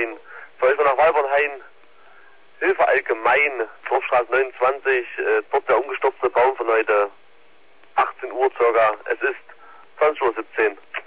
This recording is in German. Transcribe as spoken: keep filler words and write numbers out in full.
Nein. Soll ich nach Walbernhain? Hilfe allgemein, Dorfstraße neunundzwanzig, äh, dort der umgestürzte Baum von heute achtzehn Uhr circa. Es ist zwanzig Uhr siebzehn.